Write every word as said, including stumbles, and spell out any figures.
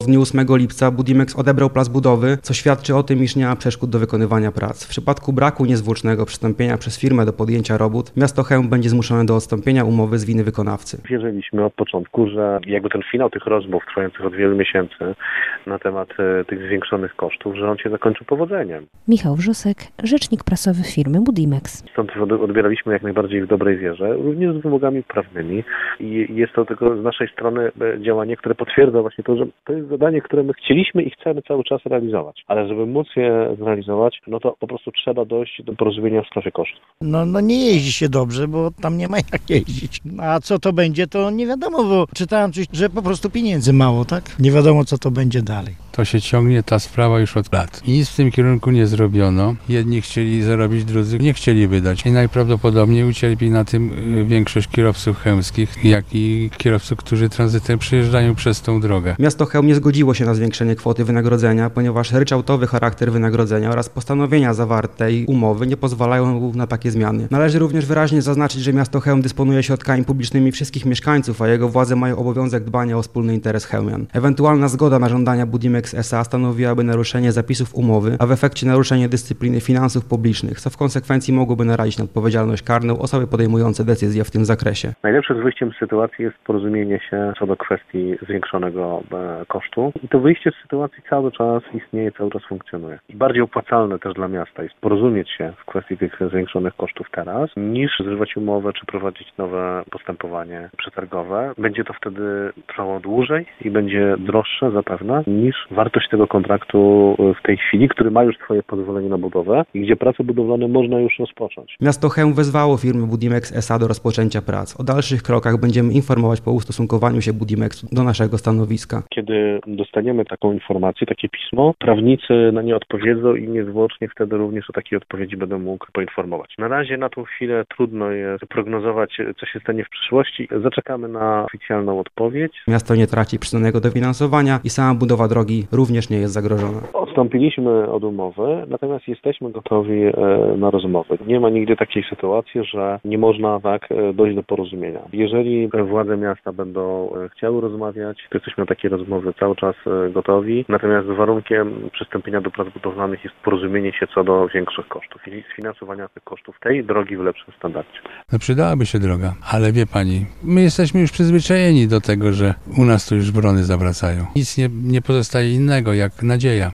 W dniu ósmego lipca Budimex odebrał plac budowy, co świadczy o tym, iż nie ma przeszkód do wykonywania prac. W przypadku braku niezwłocznego przystąpienia przez firmę do podjęcia robót, miasto Chełm będzie zmuszone do odstąpienia umowy z winy wykonawcy. Wierzyliśmy od początku, że jakby ten finał tych rozmów trwających od wielu miesięcy na temat e, tych zwiększonych kosztów, że on się zakończy powodzeniem. Michał Wrzosek, rzecznik prasowy firmy Budimex. Stąd odbieraliśmy jak najbardziej w dobrej wierze, również z wymogami prawnymi i jest to tylko z naszej strony działanie, które potwierdza właśnie to, że to jest zadanie, które my chcieliśmy i chcemy cały czas realizować. Ale żeby móc je zrealizować, no to po prostu trzeba dojść do porozumienia w sprawie kosztów. No, no nie jeździ się dobrze, bo tam nie ma jak jeździć. A co to będzie, to nie wiadomo, bo czytałem coś, że po prostu pieniędzy mało, tak? Nie wiadomo, co to będzie dalej. To się ciągnie ta sprawa już od lat. I nic w tym kierunku nie zrobiono. Jedni chcieli zarobić, drudzy nie chcieli wydać. I najprawdopodobniej ucierpi na tym większość kierowców chełmskich, jak i kierowców, którzy tranzytem przyjeżdżają przez tą drogę. Miasto Chełm nie zgodziło się na zwiększenie kwoty wynagrodzenia, ponieważ ryczałtowy charakter wynagrodzenia oraz postanowienia zawartej umowy nie pozwalają na takie zmiany. Należy również wyraźnie zaznaczyć, że miasto Chełm dysponuje środkami publicznymi wszystkich mieszkańców, a jego władze mają obowiązek dbania o wspólny interes chełmian. Ewentualna zgoda na żądania Budimex S A stanowiłaby naruszenie zapisów umowy, a w efekcie naruszenie dyscypliny finansów publicznych, co w konsekwencji mogłoby narazić na odpowiedzialność karną osoby podejmujące decyzje w tym zakresie. Najlepszym wyjściem z sytuacji jest porozumienie się co do kwestii zwiększonego kosztu i to wyjście z sytuacji cały czas istnieje, cały czas funkcjonuje. I bardziej opłacalne też dla miasta jest porozumieć się w kwestii tych zwiększonych kosztów teraz, niż zrywać umowę czy prowadzić nowe postępowanie przetargowe. Będzie to wtedy trwało dłużej i będzie droższe zapewne niż wartość tego kontraktu w tej chwili, który ma już swoje pozwolenie na budowę i gdzie prace budowlane można już rozpocząć. Miasto Chełm wezwało firmę Budimex S A do rozpoczęcia prac. O dalszych krokach będziemy informować po ustosunkowaniu się Budimexu do naszego stanowiska. Kiedy dostaniemy taką informację, takie pismo, prawnicy na nie odpowiedzą i niezwłocznie wtedy również o takiej odpowiedzi będę mógł poinformować. Na razie na tą chwilę trudno jest prognozować, co się stanie w przyszłości. Zaczekamy na oficjalną odpowiedź. Miasto nie traci przyznanego dofinansowania i sama budowa drogi również nie jest zagrożona. Odstąpiliśmy od umowy, natomiast jesteśmy gotowi na rozmowy. Nie ma nigdy takiej sytuacji, że nie można tak dojść do porozumienia. Jeżeli władze miasta będą chciały rozmawiać, to jesteśmy na takie rozmowy cały czas gotowi. Natomiast warunkiem przystąpienia do prac budowlanych jest porozumienie się co do większych kosztów i sfinansowania tych kosztów tej drogi w lepszym standardzie. No przydałaby się droga, ale wie pani, my jesteśmy już przyzwyczajeni do tego, że u nas to już brony zawracają. Nic nie, nie pozostaje innego jak nadzieja.